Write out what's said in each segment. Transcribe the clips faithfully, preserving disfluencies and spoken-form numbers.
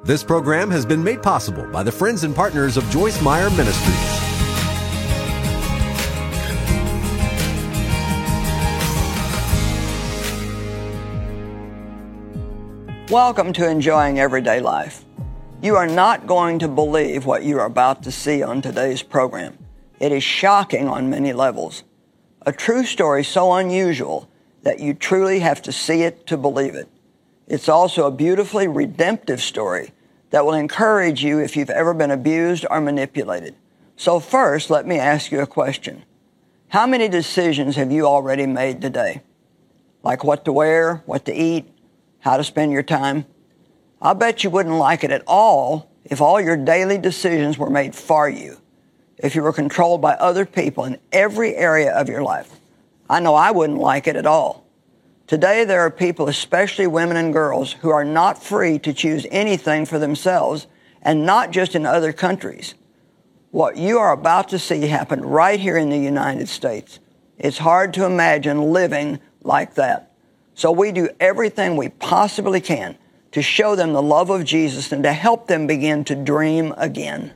This program has been made possible by the friends and partners of Joyce Meyer Ministries. Welcome to Enjoying Everyday Life. You are not going to believe what you are about to see on today's program. It is shocking on many levels. A true story so unusual that you truly have to see it to believe it. It's also a beautifully redemptive story that will encourage you if you've ever been abused or manipulated. So first, let me ask you a question. How many decisions have you already made today? Like what to wear, what to eat, how to spend your time? I bet you wouldn't like it at all if all your daily decisions were made for you, if you were controlled by other people in every area of your life. I know I wouldn't like it at all. Today, there are people, especially women and girls, who are not free to choose anything for themselves, and not just in other countries. What you are about to see happen right here in the United States. It's hard to imagine living like that. So we do everything we possibly can to show them the love of Jesus and to help them begin to dream again.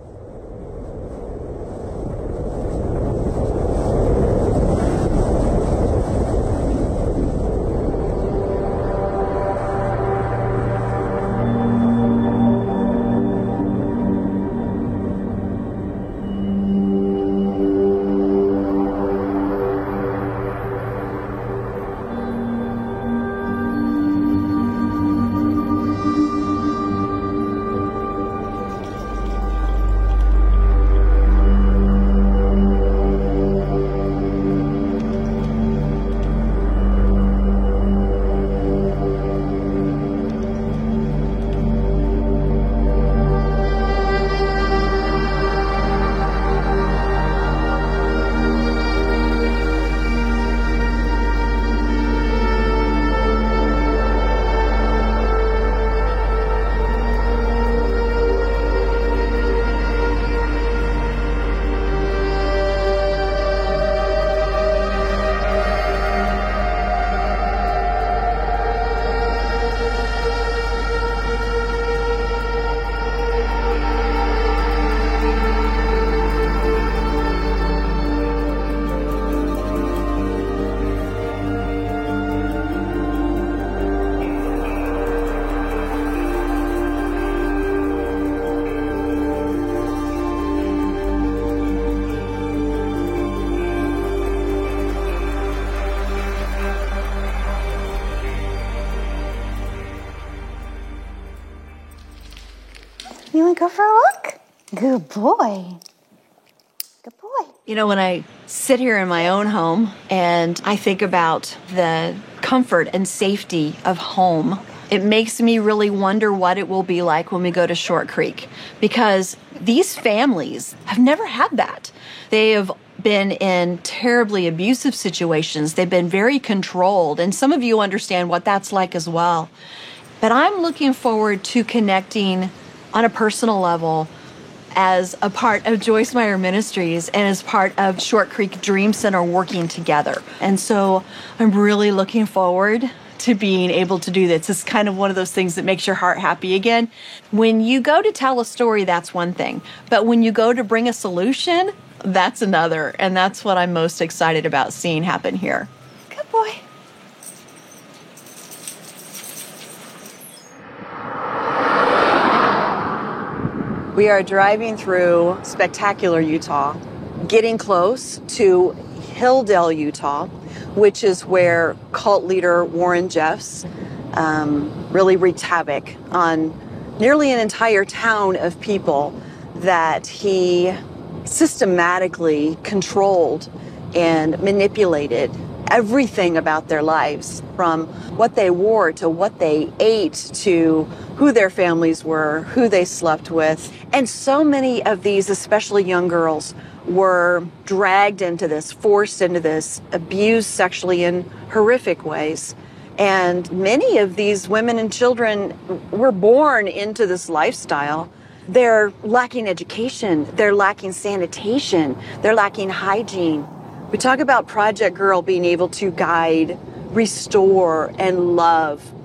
You want to go for a walk? Good boy. Good boy. You know, when I sit here in my own home and I think about the comfort and safety of home, it makes me really wonder what it will be like when we go to Short Creek, because these families have never had that. They have been in terribly abusive situations. They've been very controlled, and some of you understand what that's like as well. But I'm looking forward to connecting on a personal level as a part of Joyce Meyer Ministries and as part of Short Creek Dream Center working together. And so I'm really looking forward to being able to do this. It's kind of one of those things that makes your heart happy again. When you go to tell a story, that's one thing. But when you go to bring a solution, that's another. And that's what I'm most excited about seeing happen here. Good boy. We are driving through spectacular Utah, getting close to Hilldale, Utah, which is where cult leader Warren Jeffs um, really wreaked havoc on nearly an entire town of people that he systematically controlled and manipulated everything about their lives, from what they wore to what they ate to who their families were, who they slept with. And so many of these, especially young girls, were dragged into this, forced into this, abused sexually in horrific ways. And many of these women and children were born into this lifestyle. They're lacking education, they're lacking sanitation, they're lacking hygiene. We talk about Project Girl being able to guide, restore, and love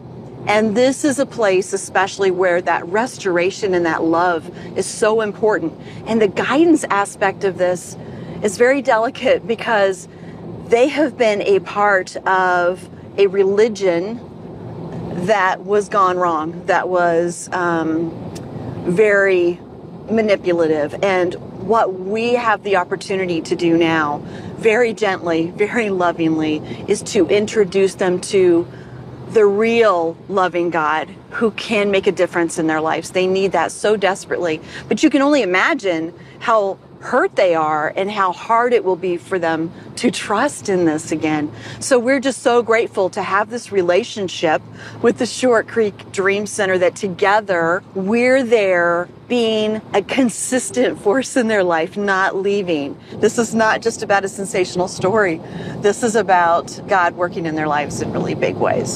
And this is a place especially where that restoration and that love is so important. And the guidance aspect of this is very delicate because they have been a part of a religion that was gone wrong, that was um, very manipulative. And what we have the opportunity to do now, very gently, very lovingly, is to introduce them to the real loving God who can make a difference in their lives. They need that so desperately. But you can only imagine how hurt they are and how hard it will be for them to trust in this again. So we're just so grateful to have this relationship with the Short Creek Dream Center, that together we're there being a consistent force in their life, not leaving. This is not just about a sensational story. This is about God working in their lives in really big ways.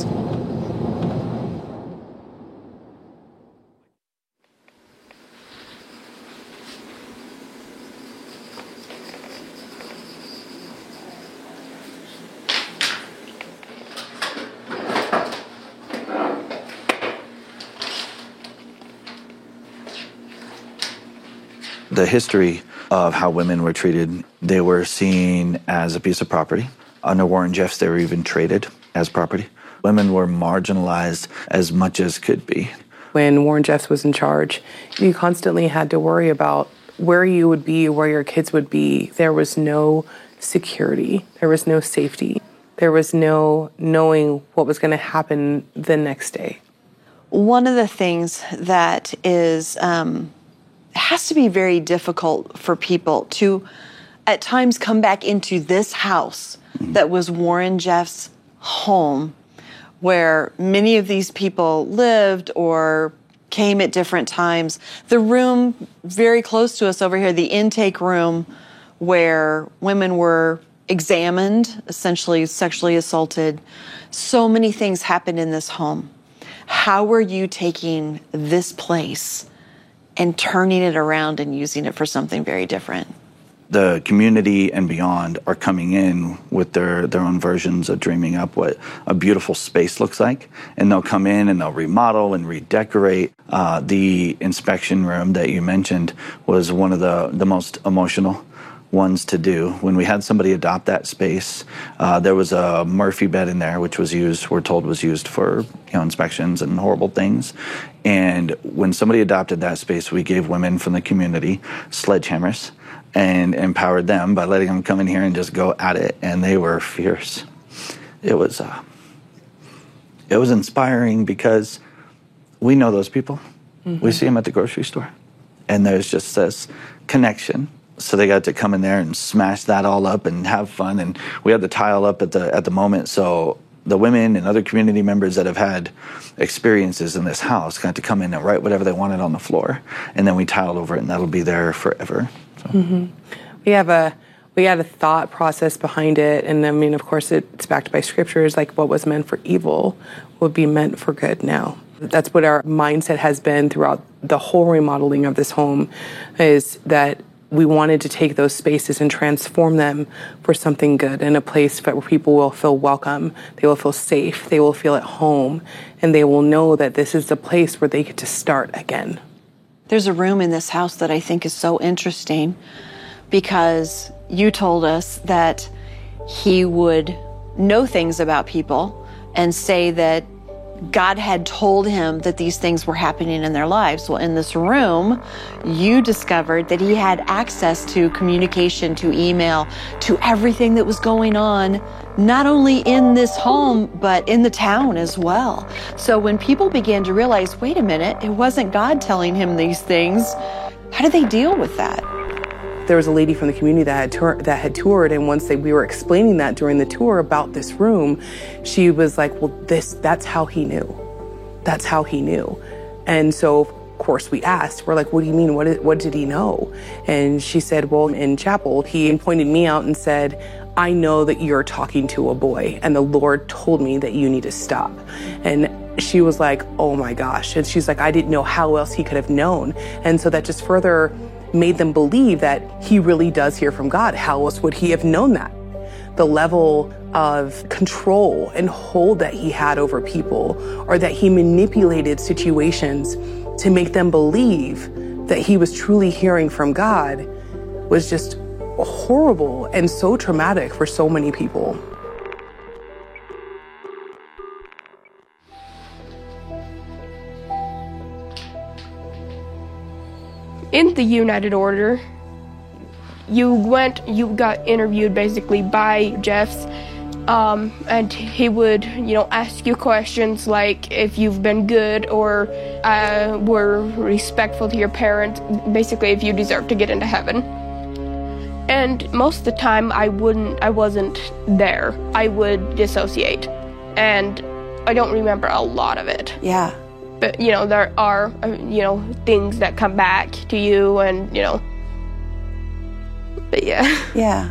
The history of how women were treated, they were seen as a piece of property. Under Warren Jeffs, they were even traded as property. Women were marginalized as much as could be. When Warren Jeffs was in charge, you constantly had to worry about where you would be, where your kids would be. There was no security. There was no safety. There was no knowing what was going to happen the next day. One of the things that is... Um It has to be very difficult for people to, at times, come back into this house that was Warren Jeffs' home, where many of these people lived or came at different times. The room very close to us over here, the intake room, where women were examined, essentially sexually assaulted. So many things happened in this home. How are you taking this place and turning it around and using it for something very different? The community and beyond are coming in with their, their own versions of dreaming up what a beautiful space looks like. And they'll come in and they'll remodel and redecorate. Uh, the inspection room that you mentioned was one of the, the most emotional ones to do. When we had somebody adopt that space, uh, there was a Murphy bed in there, which was used, we're told was used for, you know, inspections and horrible things. And when somebody adopted that space, we gave women from the community sledgehammers and empowered them by letting them come in here and just go at it. And they were fierce. It was, uh, it was inspiring because we know those people. Mm-hmm. We see them at the grocery store. And there's just this connection. So they got to come in there and smash that all up and have fun. And we had the tile up at the at the moment. So the women and other community members that have had experiences in this house got to come in and write whatever they wanted on the floor. And then we tiled over it, and that'll be there forever. So. Mm-hmm. We have a we had a thought process behind it. And I mean, of course, it's backed by scriptures, like what was meant for evil will be meant for good now. That's what our mindset has been throughout the whole remodeling of this home, is that we wanted to take those spaces and transform them for something good, in a place where people will feel welcome, they will feel safe, they will feel at home, and they will know that this is the place where they get to start again. There's a room in this house that I think is so interesting, because you told us that he would know things about people and say that God had told him that these things were happening in their lives. Well, in this room, you discovered that he had access to communication, to email, to everything that was going on, not only in this home, but in the town as well. So when people began to realize, wait a minute, it wasn't God telling him these things, how did they deal with that? There was a lady from the community that had, tour- that had toured, and once they, we were explaining that during the tour about this room, she was like, well, this, that's how he knew. That's how he knew. And so, of course, we asked, we're like, what do you mean? What, is, what did he know? And she said, well, in chapel, he pointed me out and said, I know that you're talking to a boy, and the Lord told me that you need to stop. And she was like, oh my gosh. And she's like, I didn't know how else he could have known. And so that just further made them believe that he really does hear from God. How else would he have known that? the level of control and hold that he had over people, or that he manipulated situations to make them believe that he was truly hearing from God, was just horrible and so traumatic for so many people. In the United Order, you went, you got interviewed basically by Jeffs, um, and he would, you know, ask you questions like if you've been good or uh, were respectful to your parents, basically if you deserve to get into heaven. And most of the time I wouldn't, I wasn't there. I would dissociate, and I don't remember a lot of it. Yeah. But, you know, there are, you know, things that come back to you and, you know, but yeah. Yeah.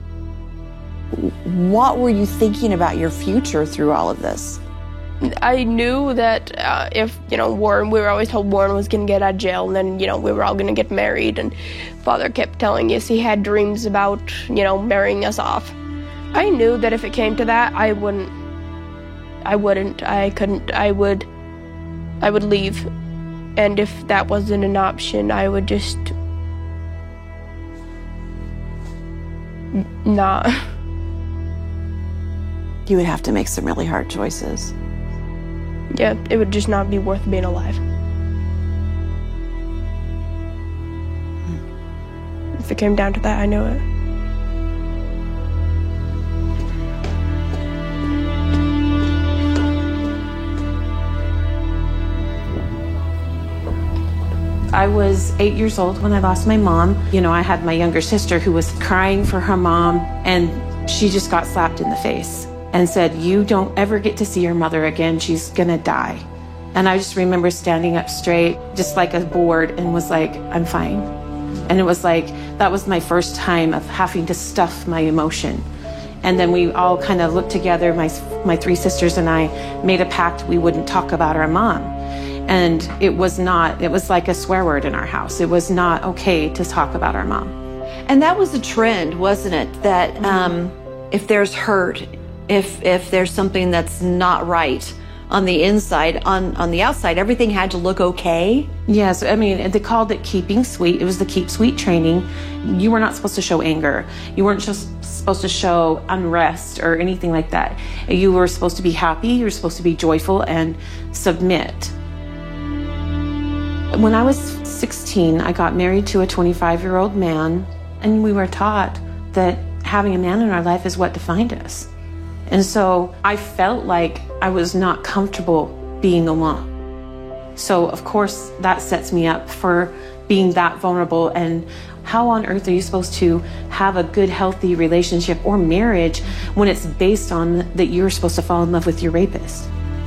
What were you thinking about your future through all of this? I knew that uh, if, you know, Warren, we were always told Warren was going to get out of jail, and then, you know, we were all going to get married, and Father kept telling us he had dreams about, you know, marrying us off. I knew that if it came to that, I wouldn't, I wouldn't, I couldn't, I would... I would leave, and if that wasn't an option, I would just n- not. You would have to make some really hard choices. Yeah, it would just not be worth being alive. Hmm. If it came down to that, I knew it. I was eight years old when I lost my mom. You know, I had my younger sister who was crying for her mom, and she just got slapped in the face and said, "You don't ever get to see your mother again. She's gonna die." And I just remember standing up straight, just like a board, and was like, "I'm fine." And it was like, that was my first time of having to stuff my emotion. And then we all kind of looked together, my, my three sisters and I made a pact we wouldn't talk about our mom. And it was not, it was like a swear word in our house. It was not okay to talk about our mom. And that was a trend, wasn't it? That um, if there's hurt, if if there's something that's not right on the inside, on, on the outside, everything had to look okay. Yes, I mean, they called it keeping sweet. It was the keep sweet training. You were not supposed to show anger. You weren't just supposed to show unrest or anything like that. You were supposed to be happy. You were supposed to be joyful and submit. When I was sixteen, I got married to a twenty-five-year-old man, and we were taught that having a man in our life is what defined us. And so I felt like I was not comfortable being alone. So of course that sets me up for being that vulnerable. And how on earth are you supposed to have a good, healthy relationship or marriage when it's based on that you're supposed to fall in love with your rapist?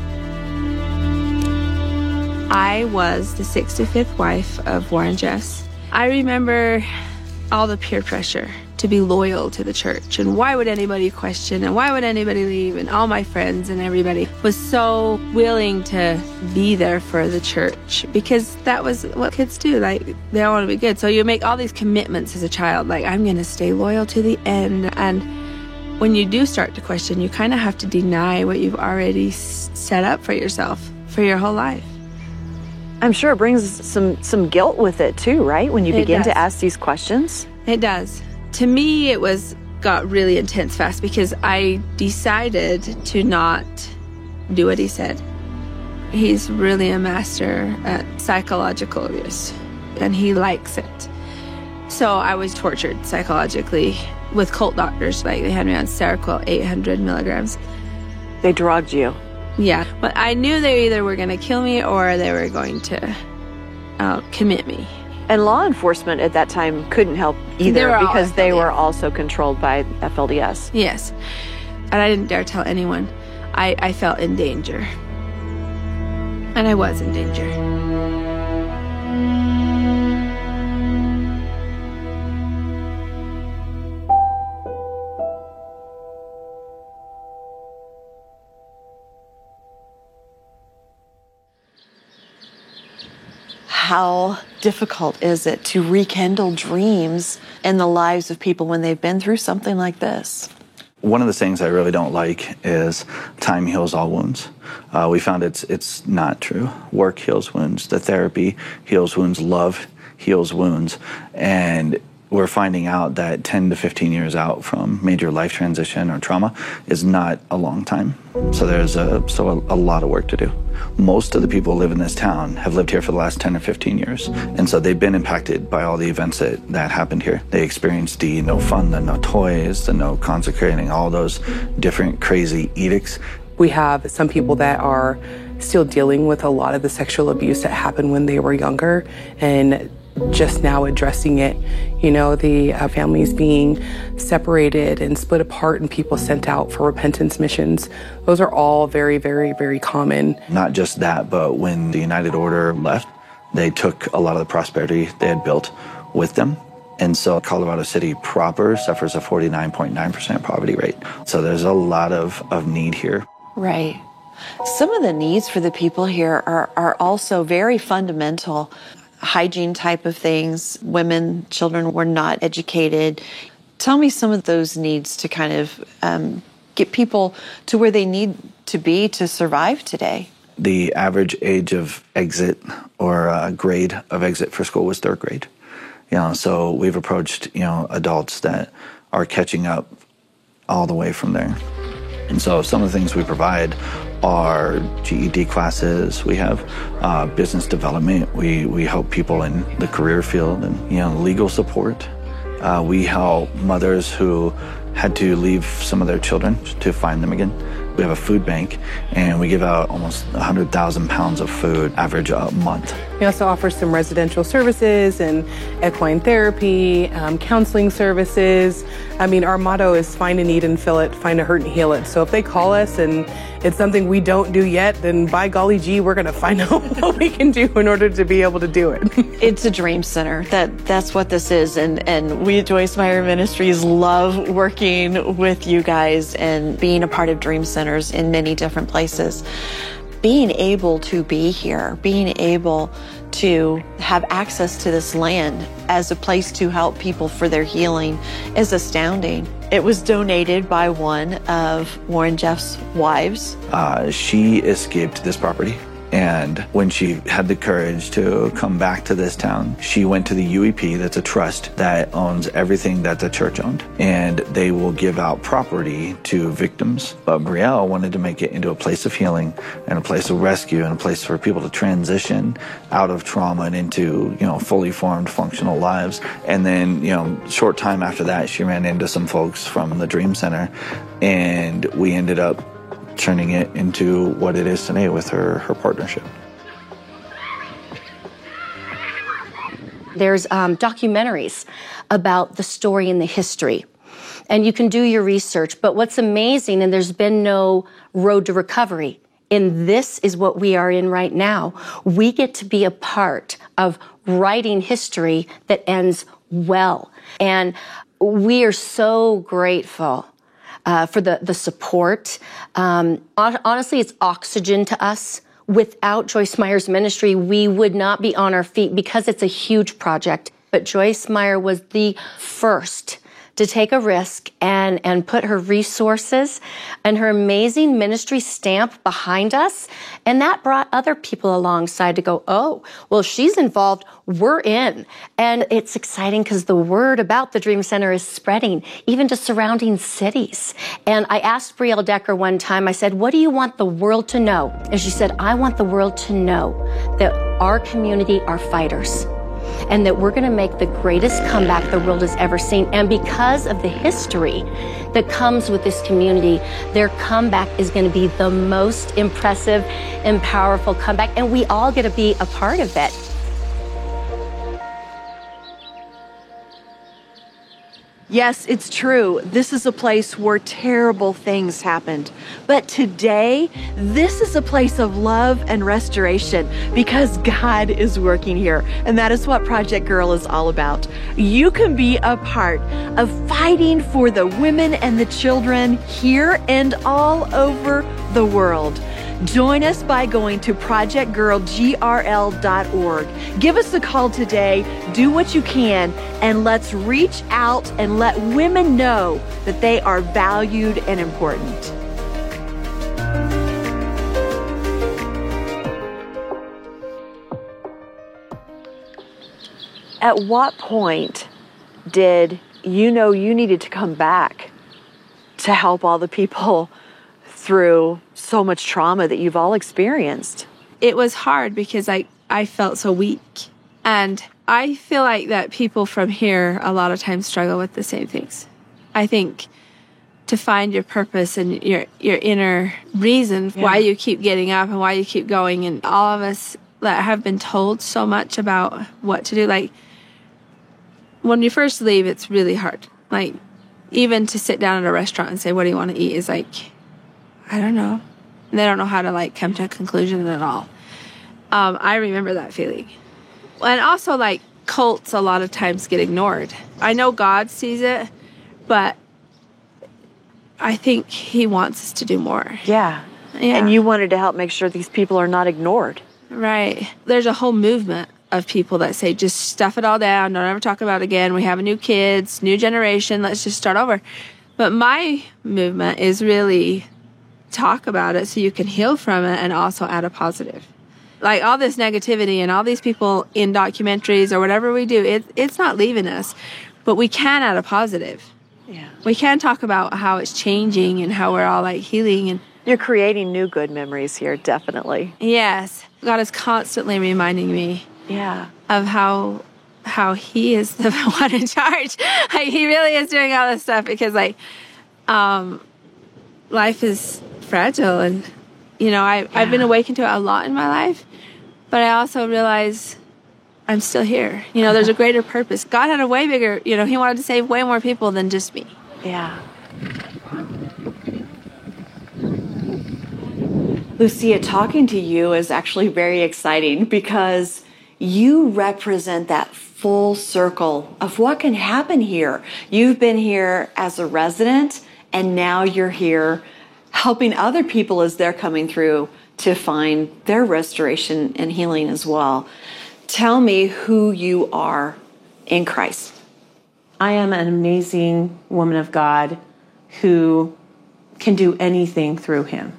I was the sixty-fifth wife of Warren Jeffs. I remember all the peer pressure to be loyal to the church, and why would anybody question, and why would anybody leave, and all my friends and everybody was so willing to be there for the church, because that was what kids do. Like, they all want to be good, so you make all these commitments as a child, like, I'm going to stay loyal to the end. And when you do start to question, you kind of have to deny what you've already s- set up for yourself for your whole life. I'm sure it brings some some guilt with it too, right? When you It begin does. to ask these questions. It does. To me, it was got really intense fast because I decided to not do what he said. He's really a master at psychological abuse, and he likes it. So I was tortured psychologically with cult doctors. Like, they had me on Seroquel eight hundred milligrams. They drugged you. Yeah, but I knew they either were going to kill me or they were going to uh, commit me. And law enforcement at that time couldn't help They either were all because they F L D S. were also controlled by F L D S. Yes, and I didn't dare tell anyone. I, I felt in danger. And I was in danger. How difficult is it to rekindle dreams in the lives of people when they've been through something like this? One of the things I really don't like is time heals all wounds. Uh, we found it's it's not true. Work heals wounds. The therapy heals wounds. Love heals wounds. And we're finding out that ten to fifteen years out from major life transition or trauma is not a long time. So there's a, so a, a lot of work to do. Most of the people who live in this town have lived here for the last ten or fifteen years. And so they've been impacted by all the events that, that happened here. They experienced the no fun, the no toys, the no consecrating, all those different crazy edicts. We have some people that are still dealing with a lot of the sexual abuse that happened when they were younger and just now addressing it. You know, the uh, families being separated and split apart and people sent out for repentance missions. Those are all very, very, very common. Not just that, but when the United Order left, they took a lot of the prosperity they had built with them. And so Colorado City proper suffers a forty-nine point nine percent poverty rate. So there's a lot of, of need here. Right. Some of the needs for the people here are, are also very fundamental. Hygiene type of things. Women, children were not educated. Tell me some of those needs to kind of um, get people to where they need to be to survive today. The average age of exit or uh, grade of exit for school was third grade. You know, so we've approached, you know, adults that are catching up all the way from there. And so some of the things we provide are G E D classes. We have uh, business development. We, we help people in the career field and, you know, legal support. Uh, we help mothers who had to leave some of their children to find them again. We have a food bank, and we give out almost one hundred thousand pounds of food average a month. We also offer some residential services and equine therapy, um, counseling services. I mean, our motto is find a need and fill it, find a hurt and heal it. So if they call us and it's something we don't do yet, then by golly gee, we're going to find out what we can do in order to be able to do it. It's a dream center. That that's what this is, and and we at Joyce Meyer Ministries love working with you guys and being a part of dream centers in many different places. Being able to be here, being able to have access to this land as a place to help people for their healing is astounding. It was donated by one of Warren Jeff's wives. Uh, she escaped this property. And when she had the courage to come back to this town, she went to the U E P, that's a trust that owns everything that the church owned. And they will give out property to victims. But Brielle wanted to make it into a place of healing and a place of rescue and a place for people to transition out of trauma and into, you know, fully formed, functional lives. And then, you know, short time after that, she ran into some folks from the Dream Center, and we ended up turning it into what it is today with her, her partnership. There's um, documentaries about the story and the history, and you can do your research. But what's amazing, and there's been no road to recovery, and this is what we are in right now. We get to be a part of writing history that ends well. And we are so grateful Uh, for the, the support. Um, honestly, it's oxygen to us. Without Joyce Meyer's ministry, we would not be on our feet because it's a huge project. But Joyce Meyer was the first to take a risk and, and put her resources and her amazing ministry stamp behind us. And that brought other people alongside to go, oh, well, she's involved, we're in. And it's exciting because the word about the Dream Center is spreading, even to surrounding cities. And I asked Brielle Decker one time, I said, what do you want the world to know? And she said, I want the world to know that our community are fighters, and that we're going to make the greatest comeback the world has ever seen. And because of the history that comes with this community, their comeback is going to be the most impressive and powerful comeback, and we all get to be a part of it. Yes, it's true. This is a place where terrible things happened. But today, this is a place of love and restoration because God is working here. And that is what Project Girl is all about. You can be a part of fighting for the women and the children here and all over the world. Join us by going to project girl g r l dot org. Give us a call today, do what you can, and let's reach out and let women know that they are valued and important. At what point did you know you needed to come back to help all the people through so much trauma that you've all experienced? It was hard because I, I felt so weak. And I feel like that people from here a lot of times struggle with the same things. I think to find your purpose and your, your inner reason Yeah. why you keep getting up and why you keep going, and all of us that have been told so much about what to do, like, when you first leave, it's really hard. Like, even to sit down at a restaurant and say, what do you want to eat, is like, I don't know. And they don't know how to, like, come to a conclusion at all. Um, I remember that feeling. And also, like, cults a lot of times get ignored. I know God sees it, but I think he wants us to do more. Yeah. Yeah. And you wanted to help make sure these people are not ignored. Right. There's a whole movement of people that say, just stuff it all down, don't ever talk about it again. We have new kids, new generation, let's just start over. But my movement is really talk about it so you can heal from it and also add a positive. Like, all this negativity and all these people in documentaries or whatever we do, it, it's not leaving us, but we can add a positive. Yeah. We can talk about how it's changing and how we're all, like, healing. And you're creating new good memories here, definitely. Yes. God is constantly reminding me Yeah. of how how he is the one in charge. Like, he really is doing all this stuff because, like, um, life is fragile, and you know, I yeah. I've been awakened to it a lot in my life, but I also realize I'm still here. You know, there's a greater purpose. God had a way bigger. You know, he wanted to save way more people than just me. Yeah. Lucia, talking to you is actually very exciting because you represent that full circle of what can happen here. You've been here as a resident, and now you're here helping other people as they're coming through to find their restoration and healing as well. Tell me who you are in Christ. I am an amazing woman of God who can do anything through him.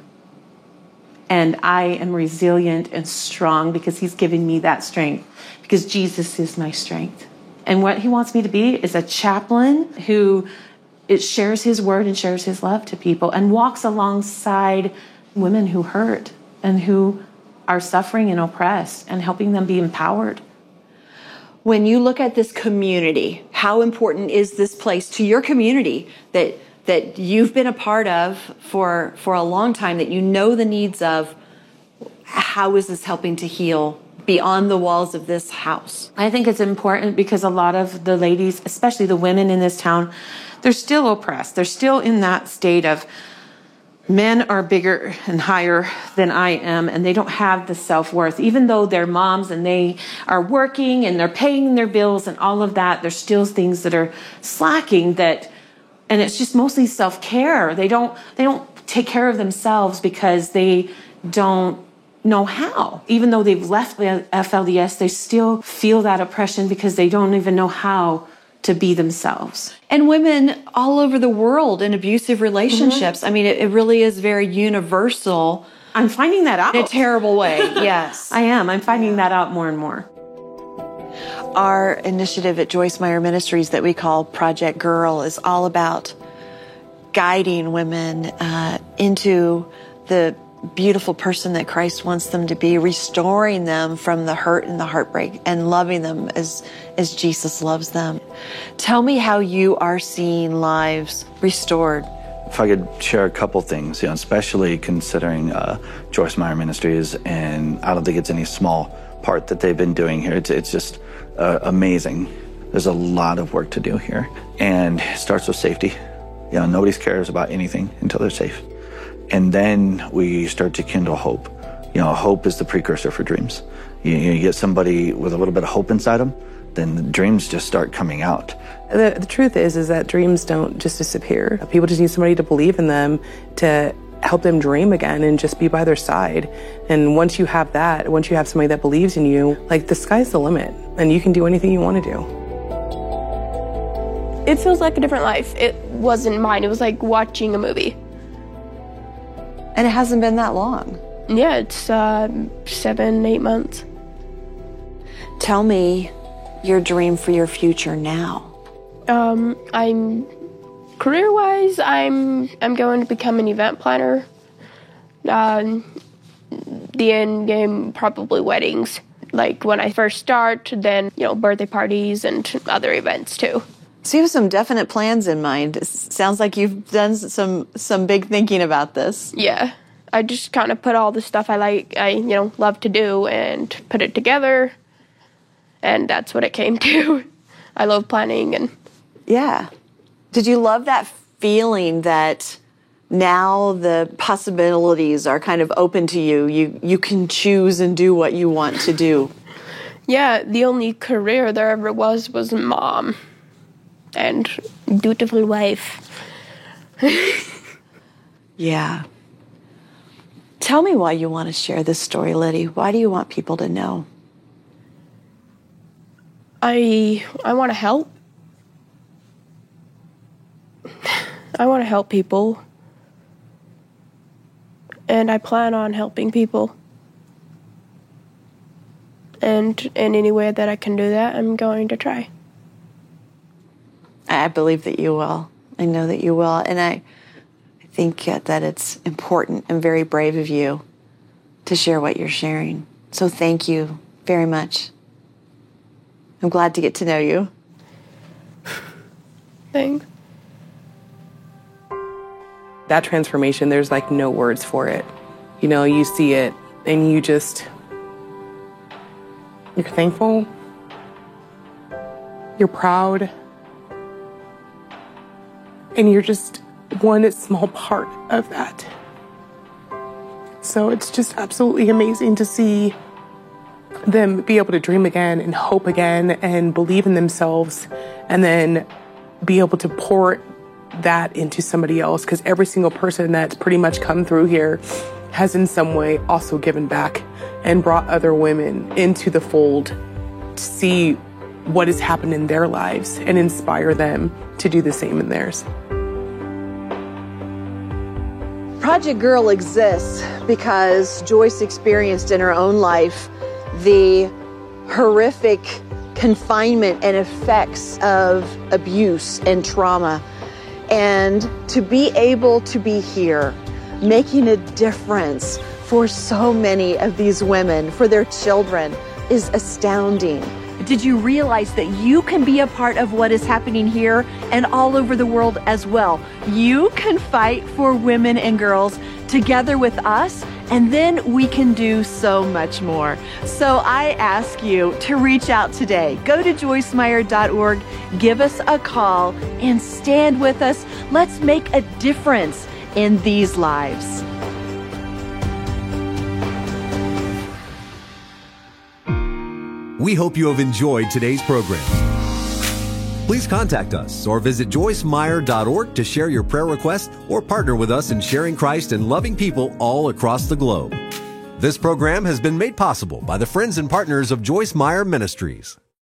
And I am resilient and strong because he's given me that strength, because Jesus is my strength. And what he wants me to be is a chaplain who it shares his word and shares his love to people and walks alongside women who hurt and who are suffering and oppressed and helping them be empowered. When you look at this community, how important is this place to your community that that you've been a part of for, for a long time, that you know the needs of? How is this helping to heal beyond the walls of this house? I think it's important because a lot of the ladies, especially the women in this town, they're still oppressed. They're still in that state of men are bigger and higher than I am, and they don't have the self-worth. Even though they're moms and they are working and they're paying their bills and all of that, there's still things that are slacking that, and it's just mostly self-care. They don't, they don't take care of themselves because they don't know how. Even though they've left the F L D S, they still feel that oppression because they don't even know how to be themselves. And women all over the world in abusive relationships. Mm-hmm. I mean, it, it really is very universal. I'm finding that out. In a terrible way, yes. I am. I'm finding that out more and more. Our initiative at Joyce Meyer Ministries that we call Project Girl is all about guiding women uh, into the beautiful person that Christ wants them to be, restoring them from the hurt and the heartbreak, and loving them as, as Jesus loves them. Tell me how you are seeing lives restored. If I could share a couple things, you know, especially considering uh, Joyce Meyer Ministries, and I don't think it's any small part that they've been doing here. It's, it's just uh, amazing. There's a lot of work to do here, and it starts with safety. You know, nobody cares about anything until they're safe. And then we start to kindle hope. You know, hope is the precursor for dreams. You, you get somebody with a little bit of hope inside them, then the dreams just start coming out. The, the truth is, is that dreams don't just disappear. People just need somebody to believe in them, to help them dream again and just be by their side. And once you have that, once you have somebody that believes in you, like the sky's the limit and you can do anything you want to do. It feels like a different life. It wasn't mine. It was like watching a movie. And it hasn't been that long. Yeah, it's uh, seven, eight months. Tell me your dream for your future now. Um, I'm career-wise, I'm I'm going to become an event planner. Uh, the end game, probably weddings. Like when I first start, then you know birthday parties and other events too. So you have some definite plans in mind. It sounds like you've done some some big thinking about this. Yeah, I just kind of put all the stuff I like, I you know love to do, and put it together, and that's what it came to. I love planning and. Yeah. Did you love that feeling that now the possibilities are kind of open to you? You you can choose and do what you want to do. Yeah, the only career there ever was was mom and dutiful wife. Yeah. Tell me why you want to share this story, Liddy. Why do you want people to know? I I want to help. I want to help people. And I plan on helping people. And in any way that I can do that, I'm going to try. I believe that you will. I know that you will. And I, I think that it's important and very brave of you to share what you're sharing. So thank you very much. I'm glad to get to know you. Thanks. That transformation, there's like no words for it. You know, you see it and you just, you're thankful, you're proud, and you're just one small part of that. So it's just absolutely amazing to see them be able to dream again and hope again and believe in themselves and then be able to pour that into somebody else, because every single person that's pretty much come through here has in some way also given back and brought other women into the fold to see what has happened in their lives and inspire them to do the same in theirs. Project Girl exists because Joyce experienced in her own life the horrific confinement and effects of abuse and trauma. And to be able to be here, making a difference for so many of these women, for their children, is astounding. Did you realize that you can be a part of what is happening here and all over the world as well? You can fight for women and girls together with us, and then we can do so much more. So I ask you to reach out today. Go to joyce meyer dot org, give us a call, and stand with us. Let's make a difference in these lives. We hope you have enjoyed today's program. Please contact us or visit joyce meyer dot org to share your prayer request or partner with us in sharing Christ and loving people all across the globe. This program has been made possible by the friends and partners of Joyce Meyer Ministries.